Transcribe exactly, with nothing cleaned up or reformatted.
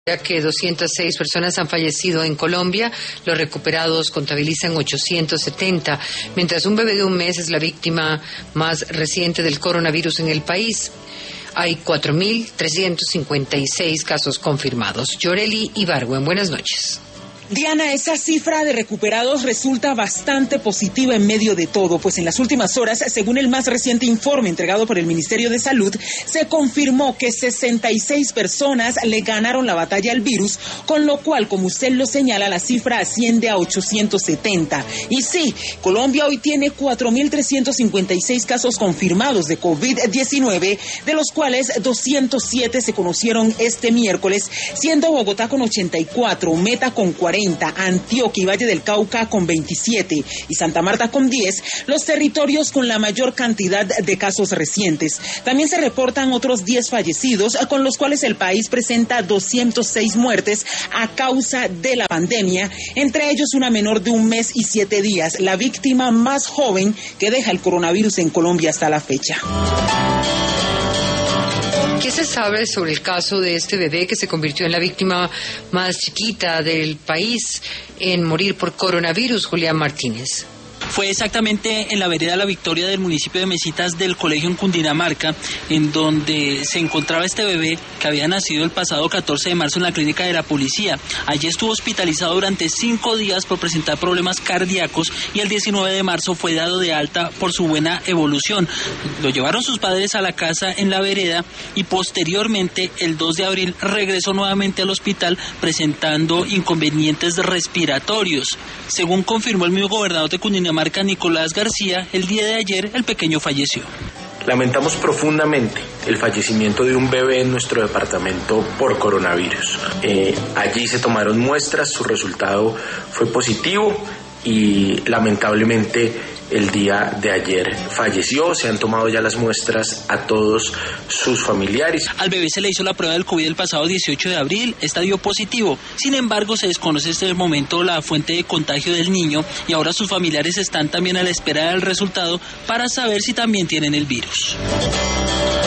Ya que doscientas seis personas han fallecido en Colombia, los recuperados contabilizan ochocientos setenta, mientras un bebé de un mes es la víctima más reciente del coronavirus en el país. Hay cuatro mil trescientos cincuenta y seis casos confirmados. Yoreli Ibargüen, buenas noches. Diana, esa cifra de recuperados resulta bastante positiva en medio de todo, pues en las últimas horas, según el más reciente informe entregado por el Ministerio de Salud, se confirmó que sesenta y seis personas le ganaron la batalla al virus, con lo cual, como usted lo señala, la cifra asciende a ochocientos setenta. Y sí, Colombia hoy tiene cuatro mil trescientos cincuenta y seis casos confirmados de COVID diecinueve, de los cuales doscientos siete se conocieron este miércoles, siendo Bogotá con ochenta y cuatro, Meta con cuarenta, Antioquia y Valle del Cauca con veintisiete y Santa Marta con diez, los territorios con la mayor cantidad de casos recientes. También se reportan otros diez fallecidos, con los cuales el país presenta doscientas seis muertes a causa de la pandemia, entre ellos una menor de un mes y siete días, la víctima más joven que deja el coronavirus en Colombia hasta la fecha. ¿Qué se sabe sobre el caso de este bebé que se convirtió en la víctima más chiquita del país en morir por coronavirus, Julián Martínez? Fue exactamente en la vereda La Victoria del municipio de Mesitas del colegio en Cundinamarca, en donde se encontraba este bebé que había nacido el pasado catorce de marzo en la clínica de la policía. Allí estuvo hospitalizado durante cinco días por presentar problemas cardíacos y el diecinueve de marzo fue dado de alta por su buena evolución. Lo llevaron sus padres a la casa en la vereda y posteriormente el dos de abril regresó nuevamente al hospital presentando inconvenientes respiratorios. Según confirmó el mismo gobernador de Cundinamarca, Nicolás García, el día de ayer el pequeño falleció. Lamentamos profundamente el fallecimiento de un bebé en nuestro departamento por coronavirus. Eh, allí se tomaron muestras, su resultado fue positivo y lamentablemente el día de ayer falleció. Se han tomado ya las muestras a todos sus familiares. Al bebé se le hizo la prueba del COVID el pasado dieciocho de abril, esta dio positivo. Sin embargo, se desconoce hasta el momento la fuente de contagio del niño y ahora sus familiares están también a la espera del resultado para saber si también tienen el virus.